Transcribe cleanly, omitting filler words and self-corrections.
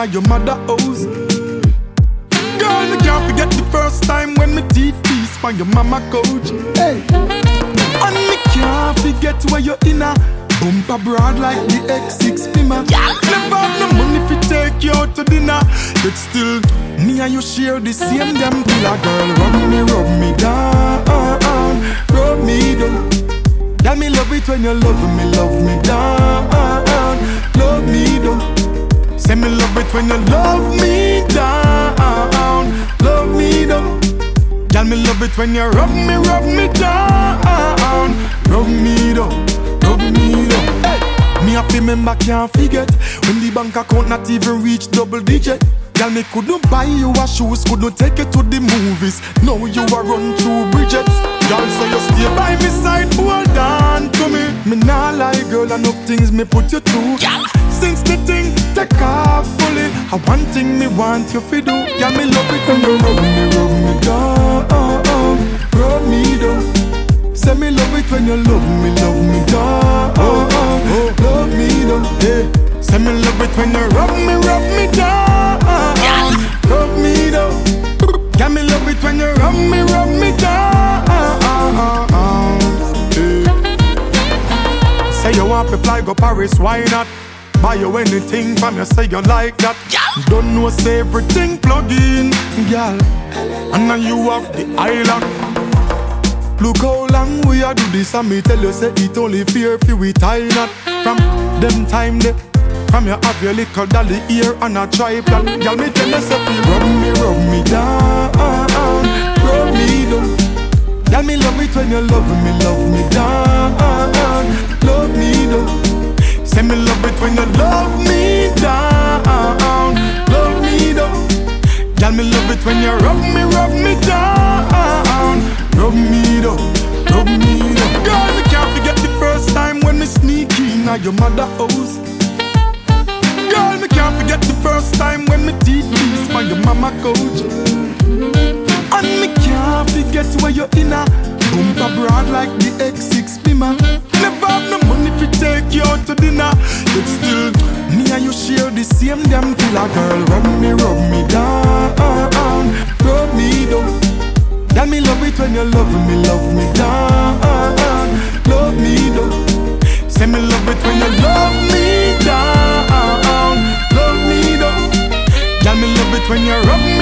at your mother house. Girl, me can't forget the first time when me teeth piece on your mama couch. Hey. And me can't forget where you're in a bumper broad like the X6 Pima. Never have no money fi take you out to dinner, but still me and you share the same damn pillar. Girl, rub me down, rub me down. Girl, me love it when you love me down, love me down. Say me love it when you love me down, love me down. Girl, me love it when you rub me down, rub me down, rub me down. Hey. Me a fi member can't forget when the bank account not even reach double digit. Girl, me couldn't buy you a shoes, couldn't take you to the movies. Now you a run through bridges. Girl, so you stay by me side, hold on to me. Me nah lie, girl, enough things me put you through. Since the thing take off fully, I one thing me want you fi do. Girl, me love it when you rub me down, rub me down. Say me love it when you love me down, love me down. Yeah. Say me love it when you rub me down, rub me down. Girl, me love it when you rub me down. Yeah. Say you want to fly go Paris, why not? Buy you anything from you, say you like that. Don't know say everything plug in, girl. And now you have the island. Look how long we a do this, and me tell you say it only fear fi we tie knot. From them time they, from you have your little dolly here and a tripod. Girl, me tell you say fi rub me down, rub me down. Girl, me love it when you love me down, love me down. Say me love it when you love me down, love me down. Girl, me love it when you rub me down, rub me down, rub me down. Girl, me can't forget the first time when me sneak in at your mother house. Girl, me can't forget the first time when me teeth piece on your mama couch. And me can't forget where you're in a bumper broad like the X6 Pima. Never have no money fi take you out to dinner, but still me and you share the same damn pillar. Girl, rub me down, rub me down. Girl, me love it when you love me down, love me down. Say me love it when you love me down, love me down. Girl, me love it when you rub me